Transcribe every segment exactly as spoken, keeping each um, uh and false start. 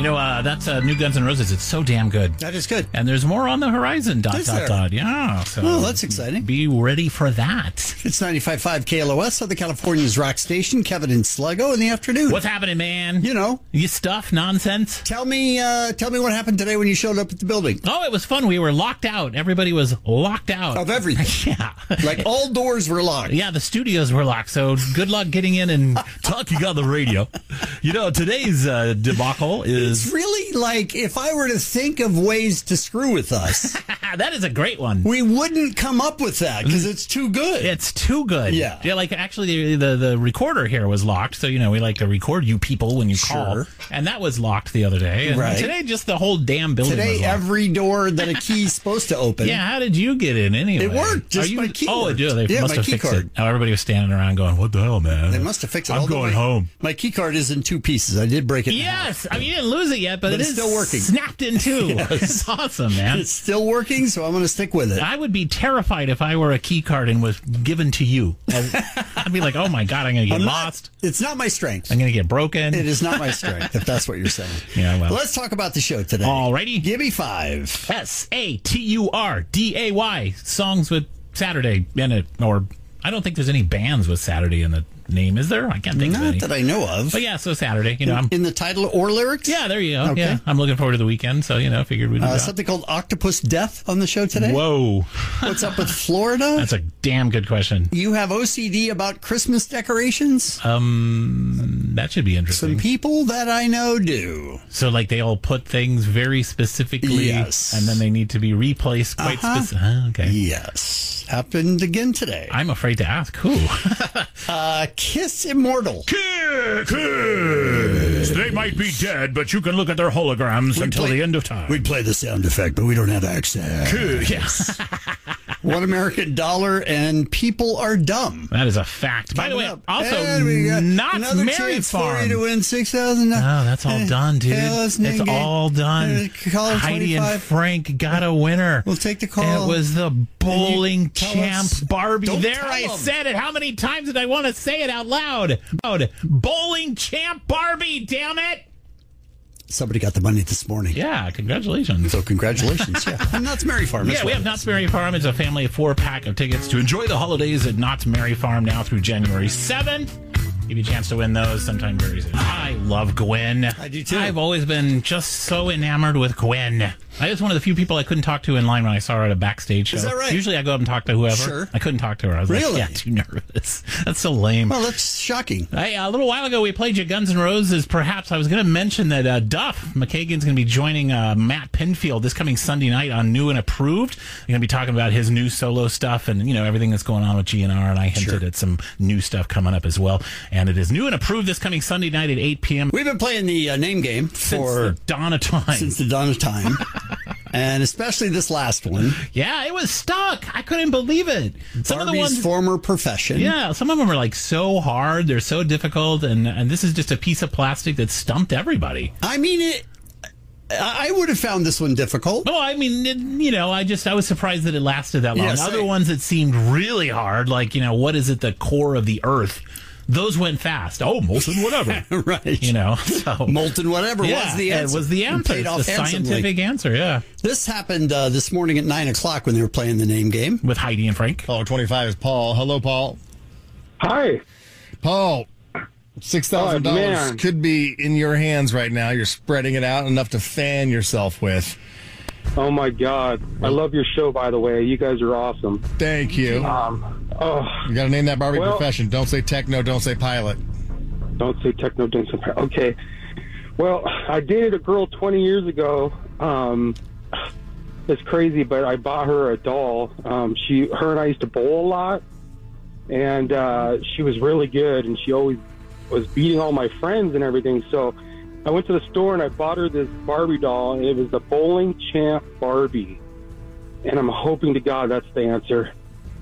You know, uh, that's uh, new Guns N' Roses. It's so damn good. That is good. And there's more on the horizon, dot, Is dot, there? dot. Yeah. So Oh, that's exciting. Be ready for that. It's ninety-five point five K L O S, Southern California's rock station. Kevin and Sluggo in the afternoon. What's happening, man? You know. You stuff, nonsense. Tell me, uh, tell me what happened today when you showed up at the building. Oh, it was fun. We were locked out. Everybody was locked out. Of everything. Yeah. Like all doors were locked. Yeah, the studios were locked, so good luck getting in and talking on the radio. You know, today's uh, debacle is... It's really like if I were to think of ways to screw with us, that is a great one. we wouldn't come up with that because it's too good. It's too good. Yeah. Yeah, like actually the, the, the recorder here was locked, so, you know, we like to record you people when you call. Sure. And that was locked the other day. And Right. today, just the whole damn building was Today, locked. every door that a key's supposed to open. Yeah, how did you get in anyway? It worked, just Are you, my key Oh, worked. it did. They Yeah, must my have key fixed card. it. Oh, everybody was standing around going, what the hell, man? They must have fixed it. I'm Although going my, home. My key card is in two pieces. I did break it. in half. Yes. I mean, you didn't lose it yet, but, But it it's is still working. snapped in two. Yes. It's awesome, man. It's still working, so I'm going to stick with it. I would be terrified if I were a key card and was given to you. I'd be like, oh my God, I'm going to get I'm lost. Not, it's not my strength. I'm going to get broken. It is not my strength, if that's what you're saying. Yeah, well. Let's talk about the show today. Alrighty. Give me five. S A T U R D A Y. Songs with Saturday in it. Or I don't think there's any bands with Saturday in the name, is there? I can't think of Not any. that I know of. But yeah, so Saturday, you know, I'm... In the title or lyrics? Yeah, there you go. Okay. Yeah, I'm looking forward to the weekend, so, you know, figured we'd do Uh, that. something called Octopus Death on the show today? Whoa. What's up with Florida? That's a damn good question. You have O C D about Christmas decorations? Um, that should be interesting. Some people that I know do. So, like, they all put things very specifically, Yes. and then they need to be replaced quite Uh-huh. specific. Uh, okay. Yes. Happened again today. I'm afraid to ask. Who? Uh, Kiss Immortal. Kids! They might be dead, but you can look at their holograms We'd until play- the end of time. We'd play the sound effect, but we don't have access. Yes. One American Dollar and People Are Dumb. That is a fact. By the way, Coming up. also, And we got not another Mary chance Farm. for you to win six thousand dollars. Oh, that's all done, dude. It's all done. Call Heidi and twenty-five. Frank got a winner. We'll take the call. It was the bowling tell champ us- Barbie. Don't There tell I 'em. said it. How many times did I want to say it out loud? Loud. Bowling champ Barbie, damn it. Somebody got the money this morning. Yeah, congratulations. So congratulations. Yeah. And that's Mary Farm. as Yeah, we well. have Knott's Merry Farm. It's a family of four pack of tickets to enjoy the holidays at Knott's Merry Farm now through January seventh. Give you a chance to win those sometime very soon. I love Gwen. I do too. I've always been just so enamored with Gwen. I was one of the few people I couldn't talk to in line when I saw her at a backstage show. Is that right? Usually I go up and talk to whoever. Sure. I couldn't talk to her. I was Really? like, yeah, too nervous. That's so lame. Well, that's shocking. Hey, a little while ago, we played you Guns N' Roses. Perhaps I was going to mention that uh, Duff McKagan's going to be joining uh, Matt Pinfield this coming Sunday night on New and Approved. We're going to be talking about his new solo stuff and, you know, everything that's going on with G N R. And I hinted Sure. at some new stuff coming up as well. And it is New and Approved this coming Sunday night at eight p.m. We've been playing the uh, name game since for the dawn of time. since the dawn of time. And especially this last one. Yeah, it was stuck. I couldn't believe it. Some Barbie's of the ones. former profession. Yeah, some of them are like so hard. They're so difficult. And, and this is just a piece of plastic that stumped everybody. I mean, it. I I would have found this one difficult. No, I mean, it, you know, I just, I was surprised that it lasted that long. Yeah, Other same. ones that seemed really hard, like, you know, what is at the core of the earth? Those went fast. Oh, molten whatever. Right. You know, so. Molten whatever Yeah, was the answer. it was the And answer. paid It's off the handsomely. scientific answer, yeah. This happened uh, this morning at nine o'clock when they were playing the name game. With Heidi and Frank. Caller twenty-five is Paul. Hello, Paul. Hi. Paul, six thousand Oh, dollars man. could be in your hands right now. You're spreading it out enough to fan yourself with. Oh my God. I love your show, by the way. You guys are awesome. Thank you. Um, oh, You got to name that Barbie Well- profession. Don't say techno. Don't say pilot. don't say techno, don't say. Okay. Well, I dated a girl twenty years ago. Um, it's crazy, but I bought her a doll. Um, she, her and I used to bowl a lot, and uh, she was really good, and she always was beating all my friends and everything. So I went to the store and I bought her this Barbie doll, and it was the Bowling Champ Barbie. And I'm hoping to God that's the answer.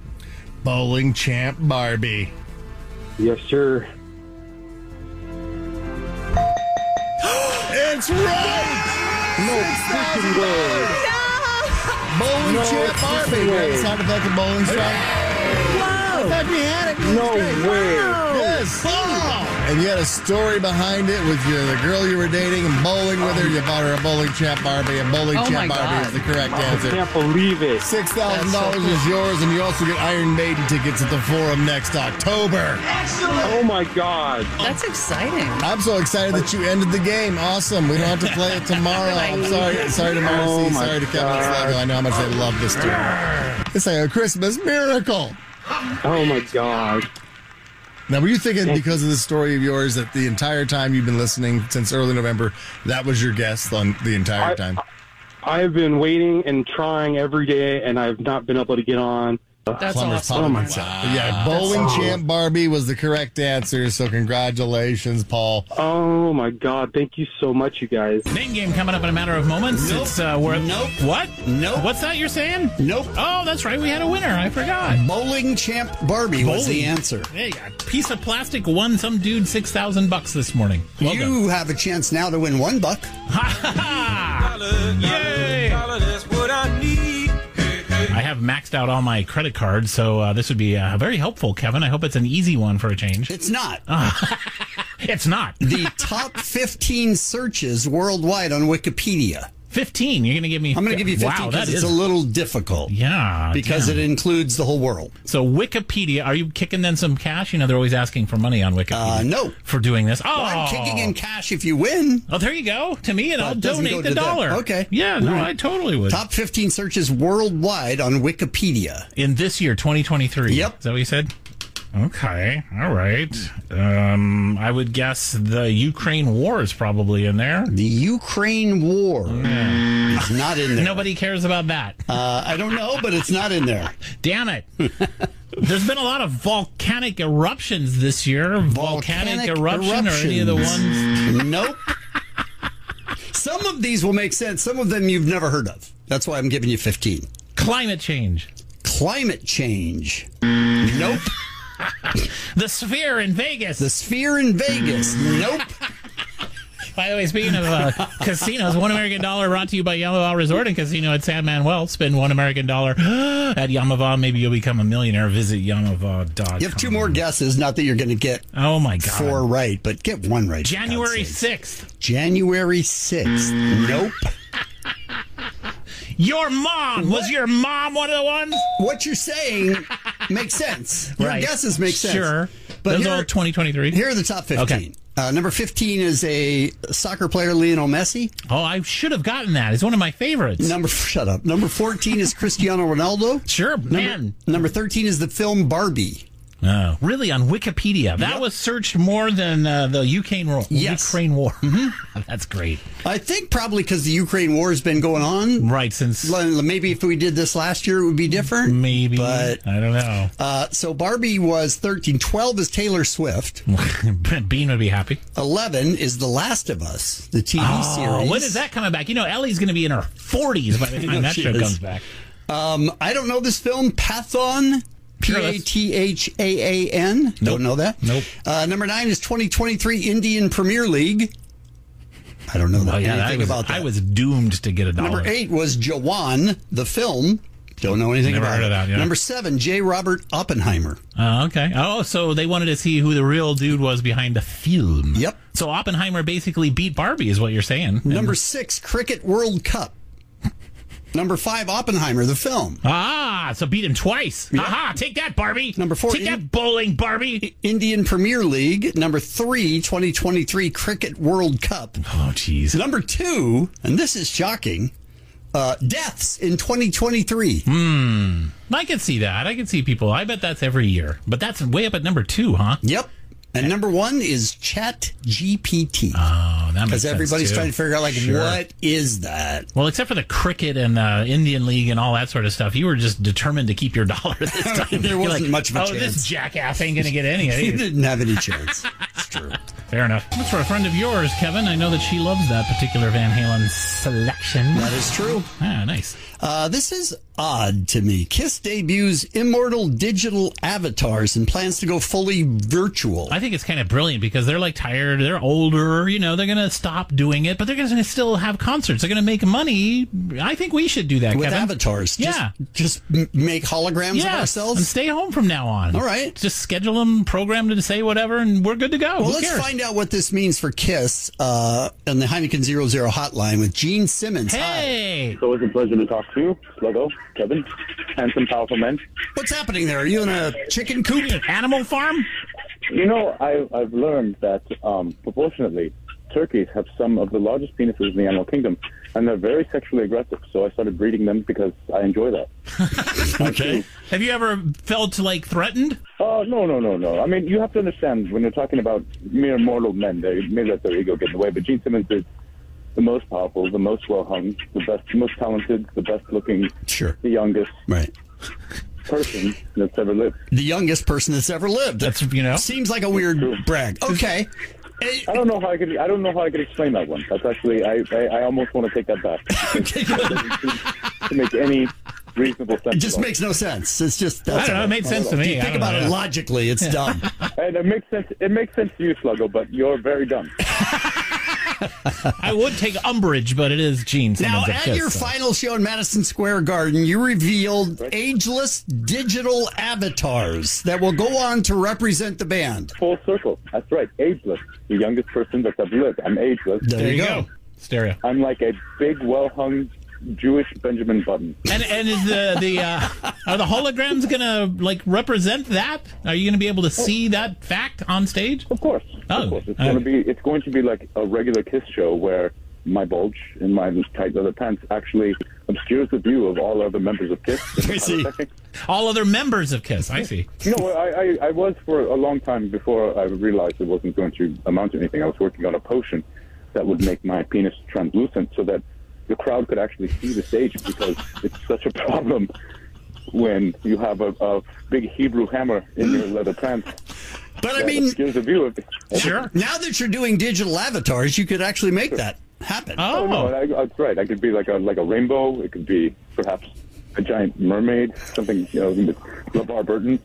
Bowling champ Barbie. Yes, sir. It's right. No freaking way. Bowling No champ Barbie. freaking Got way. the sound effect of bowling strike. Whoa! In fact, we had it. No way. Yes. Paul. And you had a story behind it with your, the girl you were dating and bowling with her. You bought her a bowling champ Barbie, and bowling Oh, my champ Barbie God. is the correct I answer. can't believe it. six thousand dollars is yours, and you also get Iron Maiden tickets at the Forum next October. Oh my God. That's exciting. I'm so excited that you ended the game. Awesome. We don't have to play it tomorrow. I'm sorry. Sorry to Marcy. Oh, my sorry to Kevin God. Sluggo. I know how much they love this too. It's like a Christmas miracle. Oh my God. Now, were you thinking because of this story of yours that the entire time you've been listening since early November, that was your guess on the entire I- time? I've been waiting and trying every day, and I've not been able to get on. That's Plumber's awesome. Pub Oh, my Inside. God. But yeah, bowling champ Barbie was the correct answer. So congratulations, Paul. Oh my God. Thank you so much, you guys. Name game coming up in a matter of moments. Nope. It's uh, worth Nope. What? Nope. What's that you're saying? Nope. Oh, that's right. We had a winner. I forgot. Bowling champ Barbie was the Bowling. answer. Hey, a piece of plastic won some dude six thousand bucks this morning. Well done. You have a chance now to win one buck. Ha ha ha! Yay! I have maxed out all my credit cards, so uh, this would be uh, very helpful, Kevin. I hope it's an easy one for a change. It's not. It's not. The top fifteen searches worldwide on Wikipedia. fifteen. You're going to give me... I'm going to give you fifteen Wow, that because it's is... a little difficult. Yeah. Because damn. it includes the whole world. So Wikipedia, are you kicking then some cash? You know, they're always asking for money on Wikipedia. Uh, no. For doing this. Oh, Well, I'm kicking in cash if you win. Oh, there you go. To me, and But I'll it doesn't donate go the to them. dollar. Okay. Yeah, no, All right. I totally would. Top fifteen searches worldwide on Wikipedia. In this year, twenty twenty-three. Yep. Is that what you said? Okay. All right. Um, I would guess the Ukraine war is probably in there. The Ukraine war is not in there. Nobody cares about that. Uh, I don't know, but it's not in there. Damn it. There's been a lot of volcanic eruptions this year. Volcanic, Volcanic eruption or any of the eruptions. ones. Nope. Some of these will make sense. Some of them you've never heard of. That's why I'm giving you fifteen. Climate change. Climate change. Nope. The Sphere in Vegas. The Sphere in Vegas. Nope. By the way, speaking of uh, casinos, one American dollar brought to you by Yamava Resort and Casino at San Manuel. Spend one American dollar at Yamava. Maybe you'll become a millionaire. Visit Yamava dot com. You have two more guesses. Not that you're going to get Oh, my God. four right, but get one right. for January God's sakes. sixth. January sixth. Nope. Your mom. Was your mom one of the ones? What you're saying makes sense. Your Right. guesses make sense. Sure. But Those here, are all twenty twenty-three. here are the top fifteen. Okay. Uh, number fifteen is a soccer player, Lionel Messi. Oh, I should have gotten that. It's one of my favorites. Number shut up. Number fourteen is Cristiano Ronaldo. Sure, Number, man. number thirteen is the film Barbie. Oh, really? On Wikipedia? That Yep. was searched more than uh, the Ukraine war. Yes. Ukraine war. That's great. I think probably because the Ukraine war has been going on. Right, since L- Maybe if we did this last year, it would be different. maybe. But I don't know. uh, so Barbie was thirteen. twelve is Taylor Swift. Bean would be happy. eleven is The Last of Us, the T V Oh, series. when is that coming back? You know, Ellie's going to be in her forties by the time that she show is. comes back. Um, I don't know this film, Pathon. P Sure, A that's- T H A A N. Nope. Don't know that. Nope. Uh, number nine is twenty twenty-three Indian Premier League. I don't know that, Oh, yeah, I anything was, about that. I was doomed to get a dollar. Number eight was Jawan, the film. Don't know anything Never about heard it. of that, yeah. Number seven, J. Robert Oppenheimer. Oh, okay. Oh, so they wanted to see who the real dude was behind the film. Yep. So Oppenheimer basically beat Barbie, is what you're saying. Number six, Cricket World Cup. Number five, Oppenheimer, the film. Ah, so beat him twice. Aha, take that, Barbie. Number four, Take in- that, bowling, Barbie. Indian Premier League. Number three, twenty twenty-three Cricket World Cup. Oh, jeez. Number two, and this is shocking, uh, deaths in twenty twenty-three. I can see that. I can see people. I bet that's every year. But that's way up at number two, huh? Yep. And number one is Chat G P T. Oh, that makes Because sense, everybody's too. trying to figure out, like, Sure. what is that? Well, except for the cricket and uh, Indian League and all that sort of stuff, you were just determined to keep your dollar this time. There You're wasn't like, much of a oh, chance. this jackass ain't going to get any of You these. didn't have any chance. It's true. Fair enough. That's for a friend of yours, Kevin. I know that she loves that particular Van Halen selection. That is true. Ah, nice. Uh, this is odd to me. Kiss debuts immortal digital avatars and plans to go fully virtual. I think it's kind of brilliant because they're like tired, they're older, you know, they're going to stop doing it, but they're going to still have concerts. They're going to make money. I think we should do that, With Kevin. avatars. Yeah. Just, just m- make holograms Yes, of and ourselves. stay home from now on. All right. Just schedule them, program them to say whatever, and we're good to go. Well, Who let's cares? find out what this means for Kiss uh, on the Heineken zero zero hotline with Gene Simmons. Hey! It's always a pleasure to talk to you, Sluggo, Kevin, handsome, powerful men. What's happening there? Are you in a chicken coop? Animal farm? You know, I, I've learned that um, proportionately, turkeys have some of the largest penises in the animal kingdom, and they're very sexually aggressive. So I started breeding them because I enjoy that. Okay. Have you ever felt, like, threatened? Oh, uh, no, no, no, no. I mean, you have to understand, when you're talking about mere mortal men, they may let their ego get in the way, but Gene Simmons is the most powerful, the most well-hung, the best, most talented, the best-looking, Sure. the youngest Right. person that's ever lived. The youngest person that's ever lived. That's, you know. Seems like a weird brag. Okay. I don't know how I could. I don't know how I could explain that one. That's actually. I. I, I almost want to take that back. Okay, to, to make any reasonable sense. It just makes no sense. It's just. I That's don't know. It made sense to If me. you I think don't about know, it yeah. logically, it's dumb. And it makes sense. It makes sense to you, Sluggo, but you're very dumb. I would take umbrage, but it is Gene Now, Simmons of at Kiss, your so. final show in Madison Square Garden, you revealed ageless digital avatars that will go on to represent the band. Full circle. That's right. Ageless. The youngest person that's ever lived. I'm ageless. There, There you you go. go. Stereo. I'm like a big, well-hung Jewish Benjamin Button. And and is the the uh, are the holograms gonna like represent that? Are you gonna be able to see that fact on stage? Of course. Oh, of course. It's uh, going to be. It's going to be like a regular Kiss show where my bulge in my tight leather pants actually obscures the view of all other members of Kiss. I see. All other members of Kiss. I see. You know, I, I, I was for a long time before I realized it wasn't going to amount to anything. I was working on a potion that would make my penis translucent so that the crowd could actually see the stage, because it's such a problem when you have a, a big Hebrew hammer in your leather pants. But I That mean, obscures the view of it. Sure. now that you're doing digital avatars, you could actually make that happen. Oh, Oh no, I, that's right. I could be like a like a rainbow. It could be perhaps a giant mermaid, something, you know, with LeVar Burton.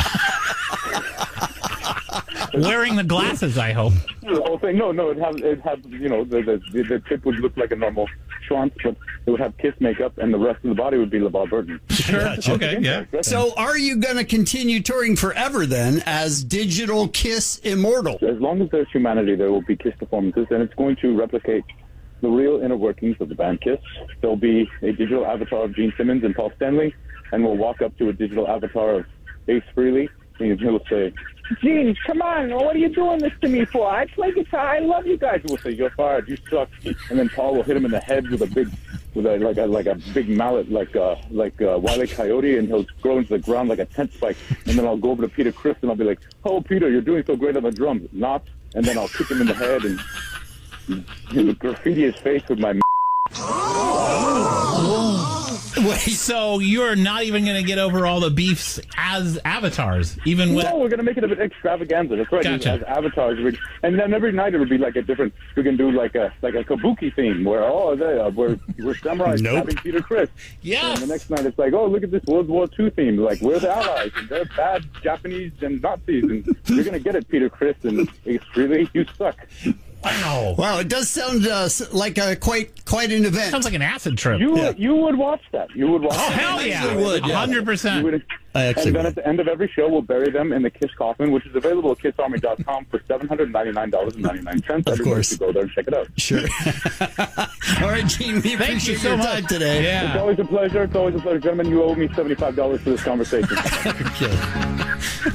wearing the glasses. I hope. The whole thing. No, no, it have it have you know the the the tip would look like a normal schwanz, but it would have Kiss makeup, and the rest of the body would be LeVar Burton. Sure. Gotcha. Okay. Yeah. So, are you going to continue touring forever then as Digital Kiss Immortal? As long as there's humanity, there will be Kiss performances, and it's going to replicate the real inner workings of the band Kiss. There'll be a digital avatar of Gene Simmons and Paul Stanley, and we'll walk up to a digital avatar of Ace Frehley, and he'll say, "Gene, come on, what are you doing this to me for? I play guitar, I love you guys." We'll say, "You're fired, you suck." And then Paul will hit him in the head with a big, with a like a like a big mallet, like uh like uh, Wile E. Coyote, and he'll go into the ground like a tent spike. And then I'll go over to Peter Criss and I'll be like, "Oh, Peter, you're doing so great on the drums." Not. And then I'll kick him in the head and you know, graffiti his face with my. Wait, So you're not even going to get over all the beefs as avatars, even with. No, we're gonna make it a bit extravaganza. That's right. Gotcha. As avatars, we- and then every night it would be like a different. We can do like a like a kabuki theme where oh, they are, we're we're samurai Nope. having Peter Criss. Yes. And the next night it's like, oh, look at this World War Two theme. Like we're the Allies and they're bad Japanese and Nazis, and you're gonna get it, Peter Criss, and Ace Frehley, you suck. Wow. wow, it does sound uh, s- like a quite quite an event. Sounds like an acid trip. You Yeah. you would watch that. You would watch. Oh, that. hell yeah. actually would, yeah. one hundred You percent. would, I actually and then would. at the end of every show, we'll bury them in the Kiss coffin, which is available at kiss army dot com for seven hundred ninety-nine dollars and ninety-nine cents. Of Everybody course. should go there and check it out. Sure. All right, Gene, we Thank you appreciate so your much. time today. It's Yeah. always a pleasure. It's always a pleasure. Gentlemen, you owe me seventy-five dollars for this conversation. Okay.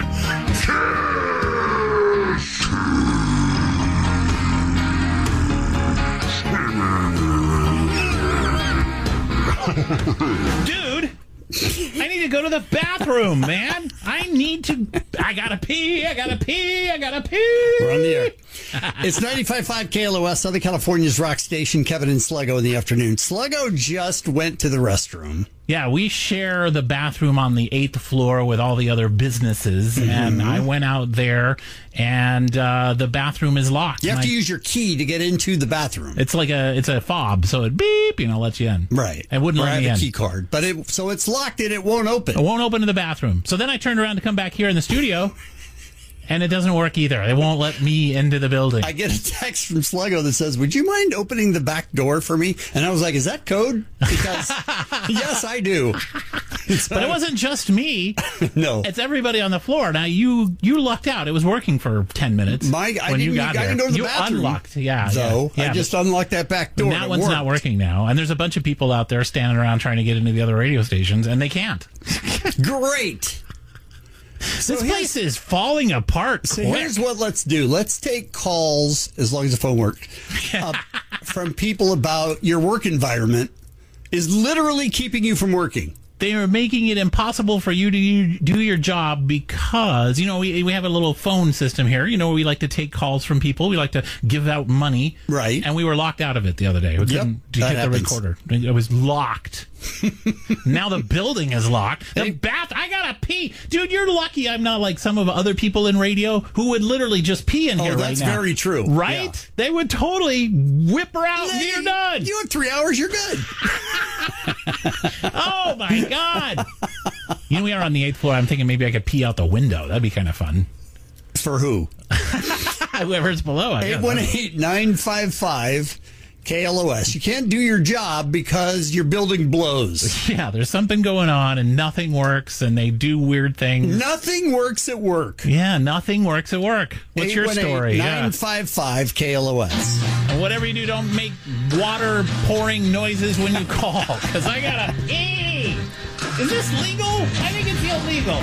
Dude, I need to go to the bathroom, man. I need to. I gotta pee. I gotta pee. I gotta pee. We're on the air. It's ninety-five point five K L O S, Southern California's rock station. Kevin and Sluggo in the afternoon. Sluggo just went to the restroom. Yeah, we share the bathroom on the eighth floor with all the other businesses, mm-hmm. and I went out there, and uh, the bathroom is locked. You have to I, use your key to get into the bathroom. It's like a it's a fob, so it beep, you know, lets you in. Right. It wouldn't or let I me have in. a key card, but it so it's locked and it won't open. It won't open in the bathroom. So then I turned around to come back here in the studio. And it doesn't work either. They won't let me into the building. I get a text from Sluggo that says, would you mind opening the back door for me? And I was like, is that code? Because, yes, I do. But it wasn't just me. No. It's everybody on the floor. Now, you you lucked out. It was working for ten minutes. My, I when didn't, you got I didn't there. go to the you bathroom. unlocked, yeah. So yeah, yeah, I just unlocked that back door. That and one's worked. not working now. And there's a bunch of people out there standing around trying to get into the other radio stations, and they can't. Great. This So place is falling apart. So quick. here's what let's do. Let's take calls, as long as the phone worked, uh, from people about your work environment is literally keeping you from working. They are making it impossible for you to do your job because, you know, we we have a little phone system here. You know, we like to take calls from people. We like to give out money. Right. And we were locked out of it the other day. We Yep, couldn't that hit the happens. recorder. It was locked. Now the building is locked. The bath. I gotta pee, dude. You're lucky. I'm not like some of other people in radio who would literally just pee in Oh, here right now. that's very true. Right? Yeah. They would totally whip her out. and You're done. You have three hours. You're good. Oh my God! You know, we are on the eighth floor. I'm thinking maybe I could pee out the window. That'd be kind of fun. For who? Whoever's below. I eight guess. one eight, nine five five, K L O S. You can't do your job because your building blows. Yeah, there's something going on and nothing works, and they do weird things. Nothing works at work. Yeah, nothing works at work. What's your story? nine five five, K L O S. And whatever you do, don't make water pouring noises when you call, because I gotta pee. Is this legal? I think it's illegal.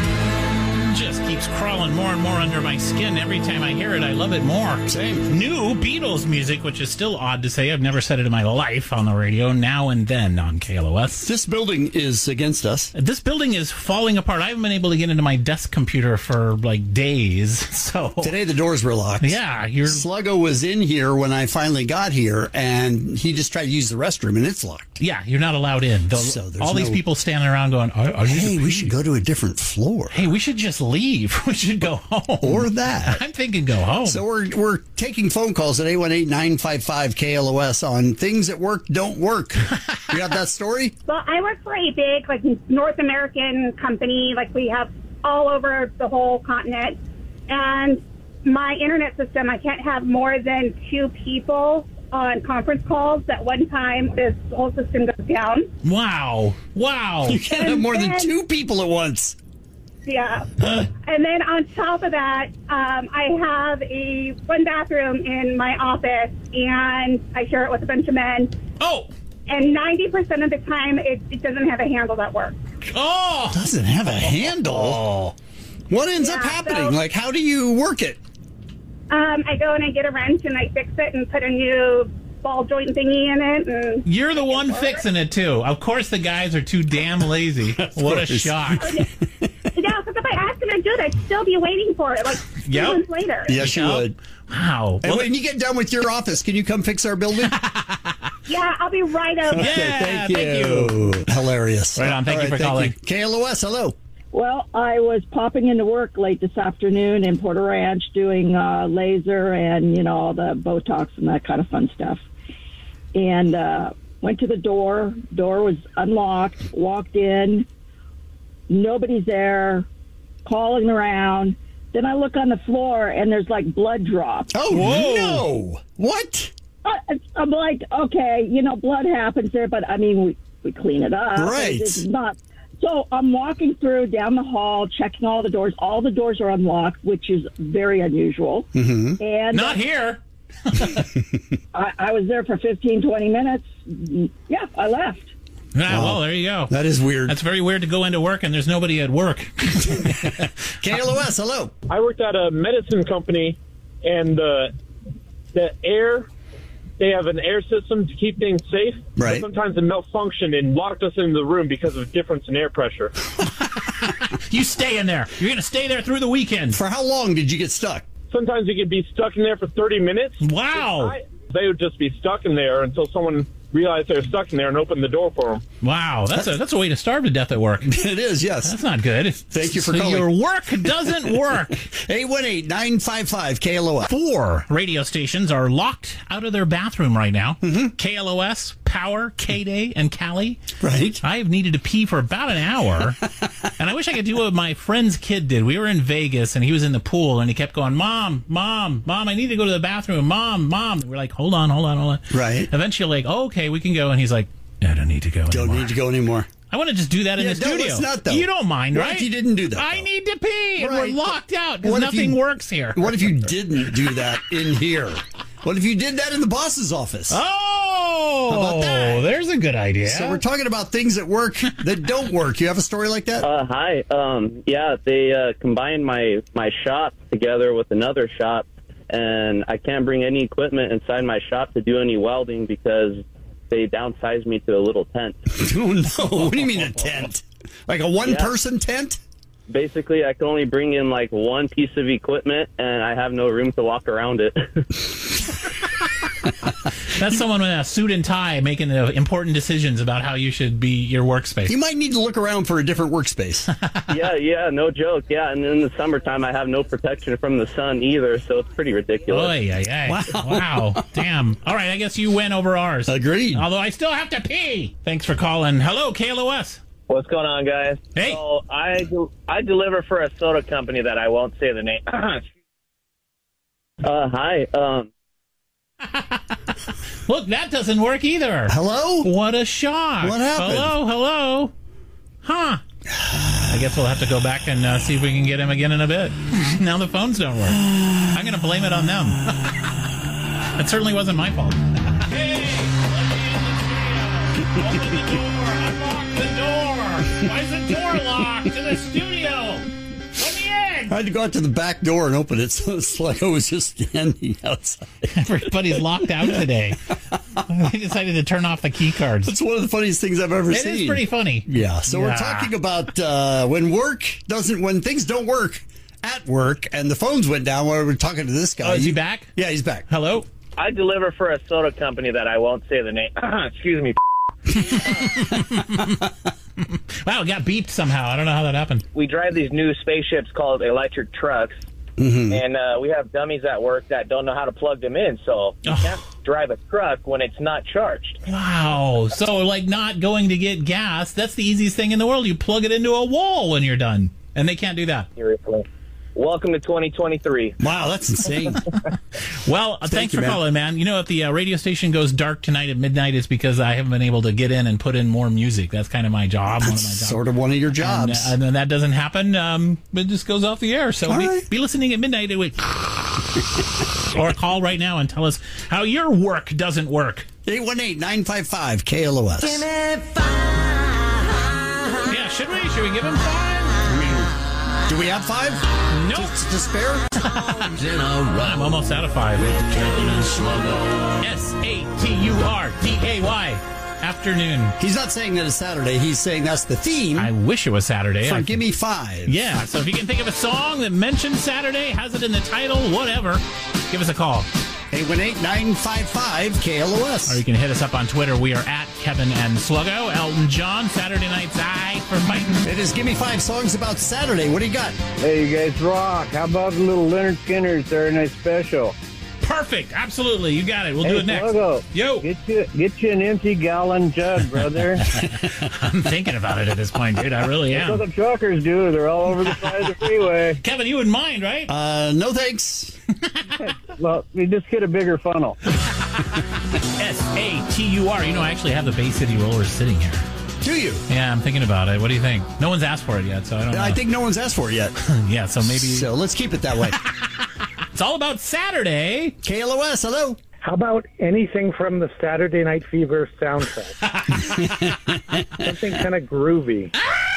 Just keeps crawling more and more under my skin. Every time I hear it, I love it more. Same. New Beatles music, which is still odd to say. I've never said it in my life on the radio. Now and then on K L O S. This building is against us. This building is falling apart. I haven't been able to get into my desk computer for like days. So Today the doors were locked. yeah, you're Sluggo was in here when I finally got here, and he just tried to use the restroom, and it's locked. yeah, you're not allowed in. Though So there's all these no- people standing around going, are, are you Hey, we should go to a different floor. Hey, we should just leave. We should go home. Or that. I'm thinking go home. So we're we're taking phone calls at eight one eight, nine five five, K L O S on things that work don't work. You got that story? Well, I work for a big, like, North American company. Like, we have all over the whole continent. And my internet system, I can't have more than two people on conference calls at one time. This whole system goes down. wow. Wow. You can't have more than then- two people at once. Yeah. And then on top of that, um, I have a one bathroom in my office, and I share it with a bunch of men. Oh. And ninety percent of the time, it, it doesn't have a handle that works. Oh. Doesn't have a handle. What ends up Yeah, happening? so- Like, how do you work it? Um, I go and I get a wrench and I fix it and put a new ball joint thingy in it. And You're the one fixing it too. Of course, the guys are too damn lazy. What a course. shock. yeah, because if I asked him to do it, I'd still be waiting for it, like two Yep. months later. Yes, you Yep. would. Wow. And Well, when you get done with your office, can you come fix our building? Yeah, I'll be right over. Yeah, thank you. thank you. Hilarious. Right on. Thank you for calling. K L O S, hello. Well, I was popping into work late this afternoon in Porter Ranch doing uh, laser and, you know, all the Botox and that kind of fun stuff. And uh, went to the door. Door was unlocked. Walked in. Nobody's there. Calling around. Then I look on the floor and there's like blood drops. Oh, Whoa. no. What? I- I'm like, okay, you know, blood happens there, but I mean, we, we clean it up. Right. It's not. So I'm walking through down the hall, checking all the doors. All the doors are unlocked, which is very unusual. Mm-hmm. And Not here. I, I was there for fifteen, twenty minutes. Yeah, I left. Ah, well, there you go. That is weird. That's very weird to go into work and there's nobody at work. K L O S, hello. I worked at a medicine company, and the the air, they have an air system to keep things safe. Right. But sometimes it malfunctioned and locked us into the room because of difference in air pressure. You stay in there. You're going to stay there through the weekend. For how long did you get stuck? Sometimes you could be stuck in there for thirty minutes. Wow. I, they would just be stuck in there until someone realized they were stuck in there and opened the door for them. Wow, that's a that's a way to starve to death at work. It is, yes. That's not good. Thank you for so calling. Your work doesn't work. eight one eight, nine five five, K L O S. Four radio stations are locked out of their bathroom right now. Mm-hmm. K L O S, Power, K-Day, and Cali. Right. I've needed to pee for about an hour, and I wish I could do what my friend's kid did. We were in Vegas, and he was in the pool, and he kept going, Mom, Mom, Mom, I need to go to the bathroom. Mom, Mom. And we're like, hold on, hold on, hold on. Right. Eventually, like, oh, okay, we can go. And he's like, I don't need to go Don't anymore. need to go anymore. I want to just do that in Yeah, the no, studio. let's not, though. You don't mind, What right? if you didn't do that, I though? need to pee, and Right. we're locked out because What if nothing you- works here. What if you didn't do that in here? What if you did that in the boss's office? Oh, How about that? There's a good idea. So we're talking about things that work that don't work. You have a story like that? Uh, hi. Um, yeah, they uh, combined my, my shop together with another shop, and I can't bring any equipment inside my shop to do any welding because they downsized me to a little tent. Oh, no. What do you mean a tent? Like a one-person tent? Basically, I can only bring in like one piece of equipment, and I have no room to walk around it. That's someone in a suit and tie making the important decisions about how you should be your workspace. You might need to look around for a different workspace. yeah, yeah, no joke. Yeah, and in the summertime, I have no protection from the sun either, so it's pretty ridiculous. Oy, oy, oy. Wow. Wow. Damn. All right, I guess you win over ours. Agreed. Although I still have to pee. Thanks for calling. Hello, K L O S. What's going on, guys? Hey. So I, do, I deliver for a soda company that I won't say the name. Uh, hi. Um, Look, that doesn't work either. Hello? What a shock. What happened? Hello, hello. Huh. I guess we'll have to go back and uh, see if we can get him again in a bit. Now the phones don't work. I'm going to blame it on them. It certainly wasn't my fault. Hey, let me in the studio. Open the door. Unlock the door. Why is the door locked to the studio? Let me in. I had to go out to the back door and open it, so it's like I was just standing outside. Everybody's locked out today. They decided to turn off the key cards. It's one of the funniest things I've ever It seen. is pretty funny. Yeah, so we're Yeah. talking about uh, when work doesn't, when things don't work at work, and the phones went down while we were talking to this guy. Oh, is he You- back? Yeah, he's back. Hello? I deliver for a soda company that I won't say the name. Excuse me. Wow, it got beeped somehow. I don't know how that happened. We drive these new spaceships called electric trucks, Mm-hmm. and uh, we have dummies at work that don't know how to plug them in, so you Oh. can't drive a truck when it's not charged. Wow. So, like, not going to get gas, that's the easiest thing in the world. You plug it into a wall when you're done. And they can't do that. Seriously. Welcome to twenty twenty-three. Wow, that's insane. Well, uh, thanks you, for man. calling, man. You know, if the uh, radio station goes dark tonight at midnight, it's because I haven't been able to get in and put in more music. That's kind of my job. One of my jobs. Sort of one of your And, jobs. uh, and then that doesn't happen. Um, it just goes off the air. So All be, right. be listening at midnight. It would, or call right now and tell us how your work doesn't work. eight one eight, nine five five, K L O S. Yeah, should we? Should we give him five? Do we have five? Nope. To, to spare? I'm almost out of five. S A T U R D A Y. Afternoon. He's not saying that it's Saturday. He's saying that's the theme I wish it was Saturday. for I- Gimme Five. Yeah, so if you can think of a song that mentions Saturday, has it in the title, whatever, give us a call. eight one eight, nine five five, K L O S. Or you can hit us up on Twitter. We are at Kevin and Sluggo. Elton John, Saturday Night's Eye for Fighting. It is Gimme Five songs about Saturday. What do you got? Hey, you guys rock. How about a little Leonard Skinner's Saturday Night Special? Perfect. Absolutely. You got it. We'll hey, do it next. Sluggo, Yo. Get you, get you an empty gallon jug, brother. I'm thinking about it at this point, dude. I really That's what am. the truckers do. They're all over the side of the freeway. Kevin, you wouldn't mind, right? Uh, no thanks. Well, you just get a bigger funnel. S A T U R. You know, I actually have the Bay City Rollers sitting here. Do you? Yeah, I'm thinking about it. What do you think? No one's asked for it yet, so I don't know. I think no one's asked for it yet. Yeah, so maybe So let's keep it that way. it's all about Saturday. K L O S, hello. How about anything from the Saturday Night Fever soundtrack? Something kind of groovy.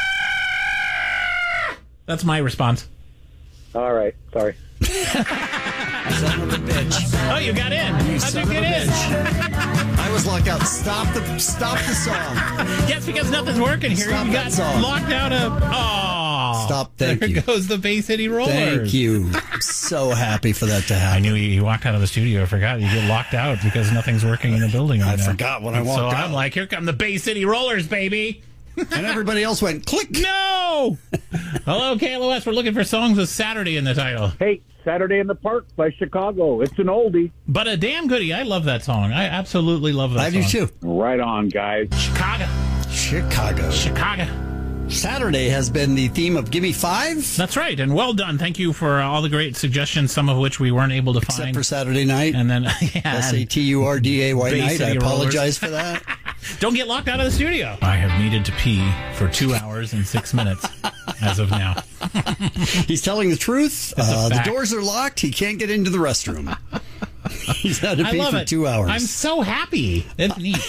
That's my response. All right, sorry. Son of a bitch. Oh, you got in. How'd Son you of a get in? bitch. I was locked out. Stop the stop the song. Yes, because nothing's working here. Stop you that got song. locked out of. Oh. Stop. Thank there you. goes the Bay City Rollers. Thank you. I'm so happy for that to happen. I knew you, you walked out of the studio. I forgot. You get locked out because nothing's working in the building right I now. forgot when I walked so out. I'm like, here come the Bay City Rollers, baby. And everybody else went, click. No! Hello, K L O S. We're looking for songs with Saturday in the title. Hey, Saturday in the Park by Chicago. It's an oldie. But a damn goodie. I love that song. I absolutely love that I song. do too. Right on, guys. Chicago. Chicago. Chicago. Saturday has been the theme of Gimme Five. That's right, and well done. Thank you for all the great suggestions, some of which we weren't able to Except find. for Saturday night. And then, yeah. S A T U R D A Y Bay night. I City apologize for that. Don't get locked out of the studio. I have needed to pee for two hours and six minutes as of now. He's telling the truth. It's a Uh, the fact. doors are locked. He can't get into the restroom. He's had to I pee love for it. two hours. I'm so happy. It's neat.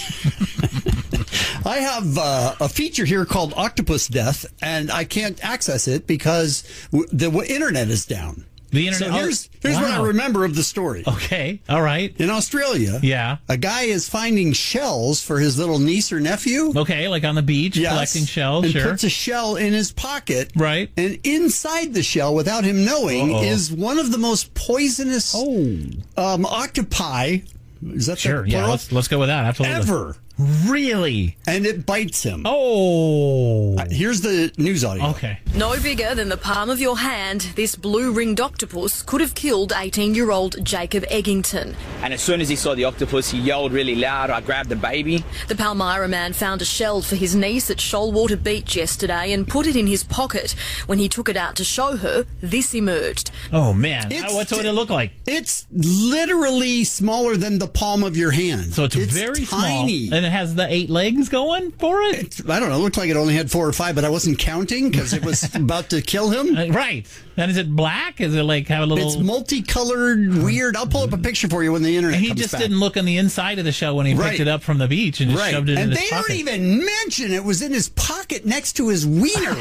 I have uh, a feature here called Octopus Death, and I can't access it because w- the w- internet is down. The internet. So here's here's oh, what I wow. remember of the story. Okay. All right. In Australia, Yeah. a guy is finding shells for his little niece or nephew. Okay, like on the beach, Yes. collecting shells. And Sure. puts a shell in his pocket. Right. And inside the shell, without him knowing, Uh-oh. is one of the most poisonous Oh. um, octopi. Is that Sure. the Yeah. plural? Let's let's go with that. Absolutely. Ever. Really? And it bites him. Oh. Uh, Here's the news audio. Okay. No bigger than the palm of your hand, this blue-ringed octopus could have killed eighteen-year-old Jacob Eggington. And as soon as he saw the octopus, he yelled really loud. I grabbed the baby. The Palmyra man found a shell for his niece at Shoalwater Beach yesterday and put it in his pocket. When he took it out to show her, this emerged. Oh man. It's- What's what it look like? It's literally smaller than the palm of your hand. So it's, very tiny. small, and it has the eight legs going for it. It's, I don't know. It looked like it only had four or five, but I wasn't counting because it was about to kill him. Uh, right. And is it black? Is it like have a little? It's multicolored, weird. I'll pull up a picture for you when the internet And he comes just back. didn't look on the inside of the shell when he Right. picked it up from the beach and just Right. shoved it and in they his don't pocket. even mention it was in his pocket next to his wiener.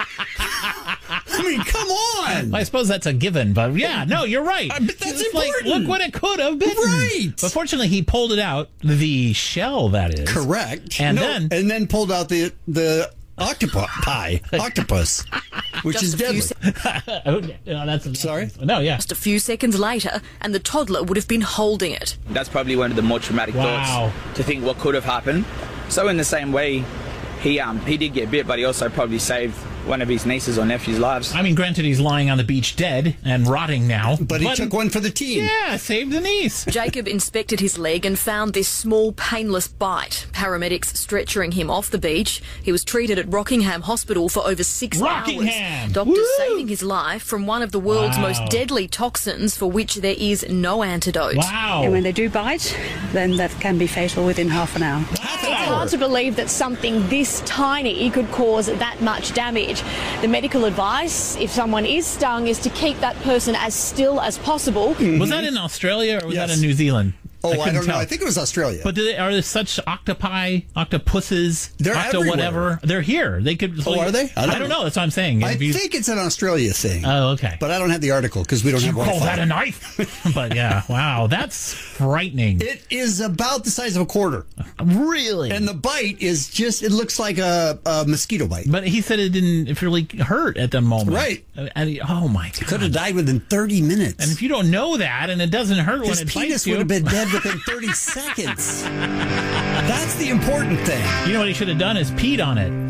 I mean, come on. I suppose that's a given, but yeah, no, you're right. Uh, but that's It's like, important. look what it could have been. Right. But fortunately, he pulled it out, the shell, that is. Correct. And No, then... and then pulled out the the octopi, octopus, which Just is a few deadly. se- oh, no, that's, Sorry? No, yeah. Just a few seconds later, and the toddler would have been holding it. That's probably one of the more traumatic Wow. thoughts to think what could have happened. So in the same way, he um he did get bit, but he also probably saved one of his nieces or nephew's lives. I mean, granted, he's lying on the beach dead and rotting now. But he took one for the team. Yeah, saved the niece. Jacob inspected his leg and found this small, painless bite. Paramedics stretchering him off the beach. He was treated at Rockingham Hospital for over six Rockingham! hours. Doctors Woo! saving his life from one of the world's Wow. most deadly toxins for which there is no antidote. Wow. And when they do bite, then that can be fatal within half an hour. It's hard to believe that something this tiny could cause that much damage. The medical advice, if someone is stung, is to keep that person as still as possible. Was that in Australia or was that Yes. in New Zealand? Oh, I, couldn't don't know. tell. I think it was Australia. But do they, are there such octopi, octopuses, They're octo everywhere. whatever? They're here. They could. Oh, are they? I don't, know. That's what I'm saying. I If you- think it's an Australia thing. Oh, okay. But I don't have the article because we don't you have call Wi-Fi. that a knife? But yeah, wow, that's frightening. It is about the size of a quarter. Really? And the bite is just, it looks like a, a mosquito bite. But he said it didn't really hurt at the moment. Right. And he- oh, my God. Could have died within thirty minutes. And if you don't know that and it doesn't hurt His when it penis bites you. would have been dead within thirty seconds. That's the important thing. You know what he should have done is peed on it.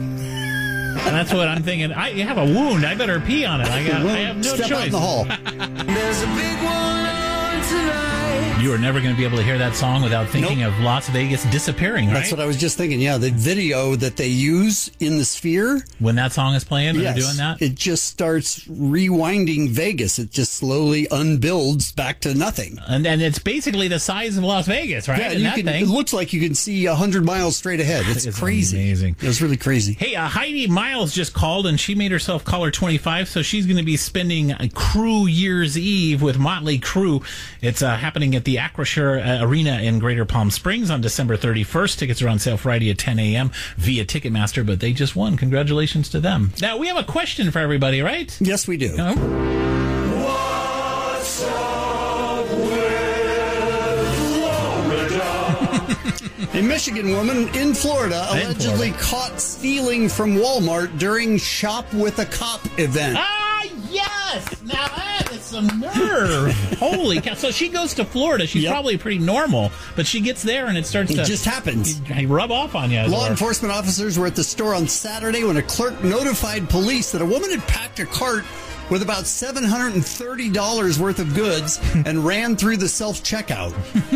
And that's what I'm thinking. I you have a wound. I better pee on it. I, got, I have no Step choice. out in the hall. There's a big one on tonight. You are never going to be able to hear that song without thinking of Las Vegas disappearing, right? That's what I was just thinking. Yeah, the video that they use in the Sphere. When that song is playing, when yes, they're doing that? it just starts rewinding Vegas. It just slowly unbuilds back to nothing. And and it's basically the size of Las Vegas, right? Yeah, And you that can, thing. it looks like you can see a hundred miles straight ahead. It's, It's crazy. amazing. It was really crazy. Hey, uh, Heidi Miles just called, and she made herself caller twenty-five, so she's going to be spending a Crew Year's Eve with Motley Crue. It's uh, happening at the Acrisure uh, Arena in Greater Palm Springs on December thirty-first. Tickets are on sale Friday at ten a.m. via Ticketmaster, but they just won. Congratulations to them. Now, we have a question for everybody, right? Yes, we do. Oh. What's up with Florida? A Michigan woman in Florida allegedly caught stealing from Walmart during Shop with a Cop event. Ah, yes! Now that is some nerve. Holy cow. So she goes to Florida. She's Yep. probably pretty normal, but she gets there and it starts It to... just happens. rub off on you. Law enforcement officers were at the store on Saturday when a clerk notified police that a woman had packed a cart with about seven hundred thirty dollars worth of goods and ran through the self-checkout.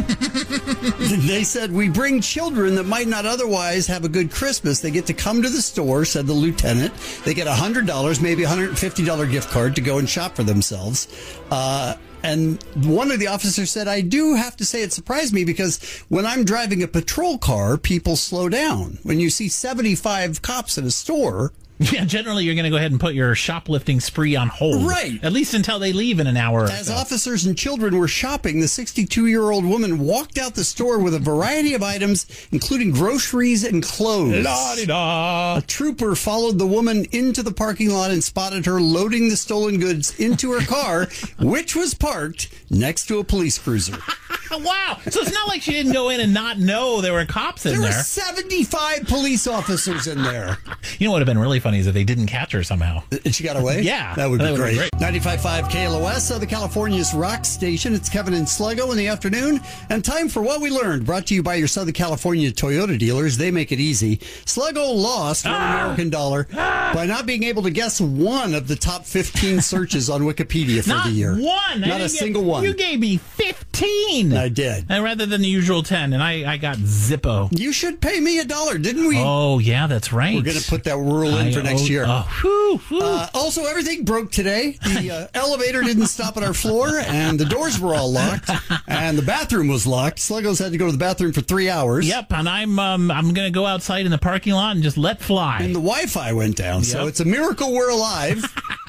They said, we bring children that might not otherwise have a good Christmas. They get to come to the store, said the lieutenant. They get one hundred dollars, maybe a one hundred fifty dollars gift card to go and shop for themselves. Uh, and one of the officers said, I do have to say it surprised me because when I'm driving a patrol car, people slow down. When you see seventy-five cops in a store... Yeah, generally you're going to go ahead and put your shoplifting spree on hold. Right. At least until they leave in an hour or As so. officers and children were shopping, the sixty-two-year-old woman walked out the store with a variety of items, including groceries and clothes. La-di-da. A trooper followed the woman into the parking lot and spotted her loading the stolen goods into her car, which was parked next to a police cruiser. Wow. So it's not like she didn't go in and not know there were cops in There there. were seventy-five police officers in there. You know what would have been really funny is if they didn't catch her somehow. And she got away? Yeah. That would be That would great. be great. ninety-five point five K L O S, Southern California's rock station. It's Kevin and Sluggo in the afternoon. And time for What We Learned, brought to you by your Southern California Toyota dealers. They make it easy. Sluggo lost one Ah. American dollar by not being able to guess one of the top fifteen searches on Wikipedia for Not the year. one. I Not a didn't single get- one. You gave me fifteen. I did. And rather than the usual ten, and I, I got Zippo. You should pay me a dollar, didn't we? Oh, yeah, that's right. We're going to put that rule in I for next owe- year. Oh, whew, whew. Uh, also, everything broke today. The uh, elevator didn't stop at our floor, and the doors were all locked, and the bathroom was locked. Sluggos had to go to the bathroom for three hours. Yep, and I'm um, I'm going to go outside in the parking lot and just let fly. And the Wi-Fi went down, so Yep. it's a miracle we're alive.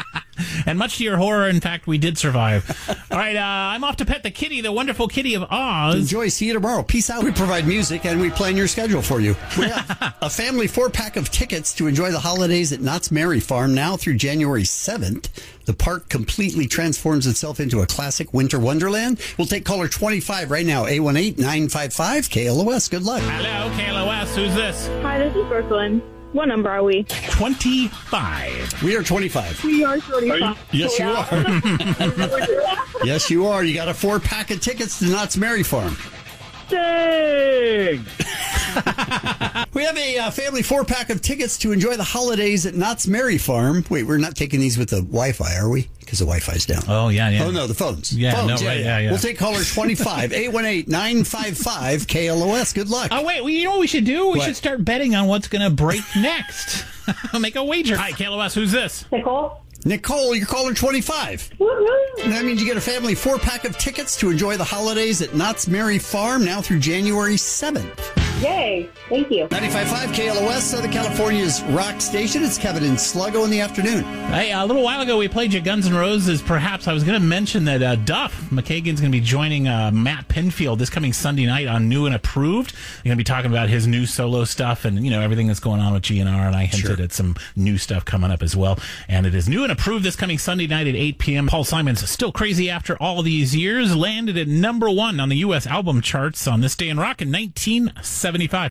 And much to your horror, in fact, we did survive. All right, uh, I'm off to pet the kitty, the wonderful kitty of Oz. Enjoy. See you tomorrow. Peace out. We provide music, and we plan your schedule for you. We have a family four-pack of tickets to enjoy the holidays at Knott's Merry Farm now through January seventh. The park completely transforms itself into a classic winter wonderland. We'll take caller twenty-five right now, eight one eight, nine five five, K L O S. Good luck. Hello, K L O S. Who's this? Hi, this is Brooklyn. What number are we? twenty-five. We are twenty-five. We are thirty-five. Yes, you are. Yes, you are. You got a four-pack of tickets to Knott's Merry Farm. Dang! We have a uh, family four-pack of tickets to enjoy the holidays at Knott's Merry Farm. Wait, we're not taking these with the Wi-Fi, are we? Because the Wi-Fi's down. Oh, yeah, yeah. Oh, no, the phones. Yeah, phones, no, right, yeah, yeah. We'll take caller twenty-five, eight one eight, nine five five, K L O S. Good luck. Oh, wait, well, you know what we should do? We What? should start betting on what's going to break next. Make a wager. Hi, K L O S. Who's this? Nicole? Nicole, you're caller twenty-five. That means you get a family four-pack of tickets to enjoy the holidays at Knott's Merry Farm now through January seventh. Yay. Thank you. ninety-five point five K L O S, Southern California's rock station. It's Kevin and Sluggo in the afternoon. Hey, a little while ago we played you Guns N' Roses. Perhaps I was going to mention that uh, Duff McKagan's going to be joining uh, Matt Pinfield this coming Sunday night on New and Approved. You're going to be talking about his new solo stuff and, you know, everything that's going on with G N R, and I hinted Sure. at some new stuff coming up as well. And it is New and Approved this coming Sunday night at eight p.m. Paul Simon's Still Crazy After All These Years landed at number one on the U S album charts on this day in rock in nineteen seventy-five.